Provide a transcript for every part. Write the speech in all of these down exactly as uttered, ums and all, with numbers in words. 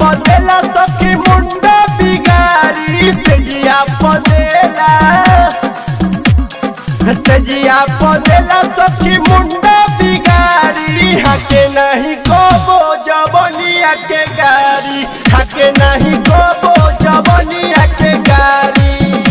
पदेला सखी मुंडा बिगारी सेजिया पदेला सेजिया पदेला सखी मुंडा बिगारी हके नहीं कोबो जवनिया के गारी हके नहीं कोबो जवनिया के गारी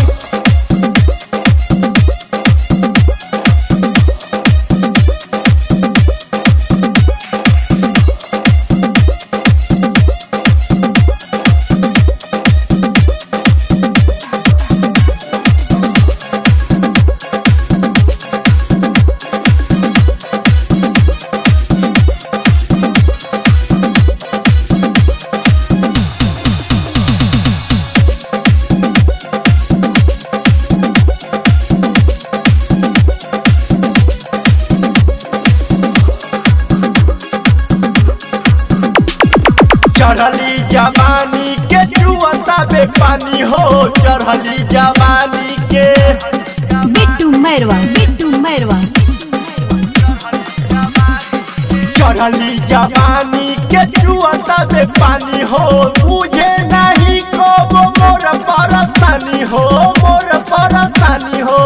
चढ़ली जवानी के जुआता बे पानी हो चढ़ली जवानी के बिट्टू मैरवा बिट्टू मैरवा चढ़ली जवानी के जुआता बे पानी हो तुझे नहीं को मोर परेशानी हो मोर परेशानी हो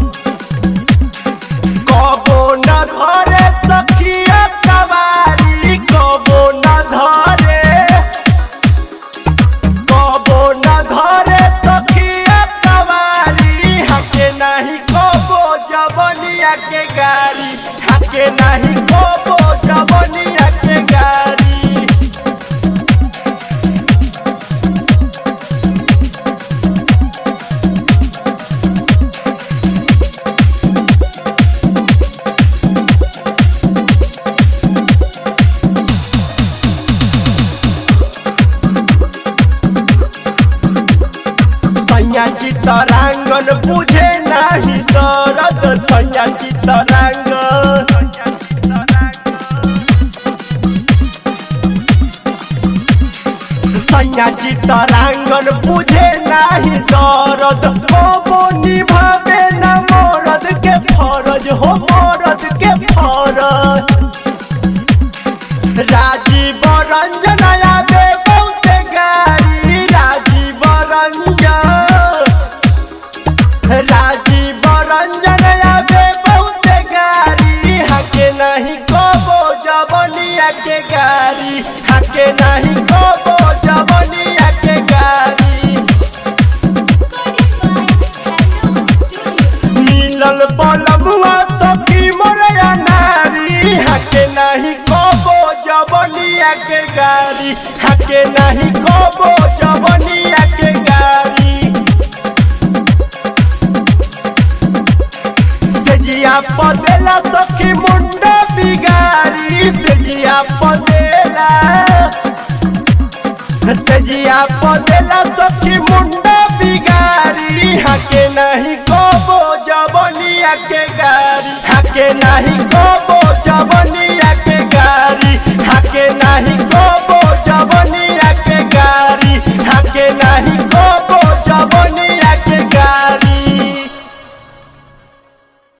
कबो न धरे सखिया कवारी कबो न धरे के गारी हके नहीं कोबो जवनिया के गारी सैया चितरांगन बुझे नहीं दर्द सैया चितरांगन सैया चितरांगन बुझे नहीं दर्द कबो निभावे न मरद के फरज हो मरद के फरज राजीव रंजन आवे बहुत गारी राजीव रंजन राजीव रंजन आवे बहुत गारी हके नहीं कोबो जवनिया के गारी हके नहीं कोबो जवनिया के गारी मिलल पलमुआ सखी मोरया नारी हके नहीं कोबो जवनिया के गारी हके नहीं कोबो जवनिया के गारी सेजिया पदेला सखी मुंडा बिगारी सेजिया पदेला सेजिया पदेला सखी मुंडा बिगारी हके नहीं को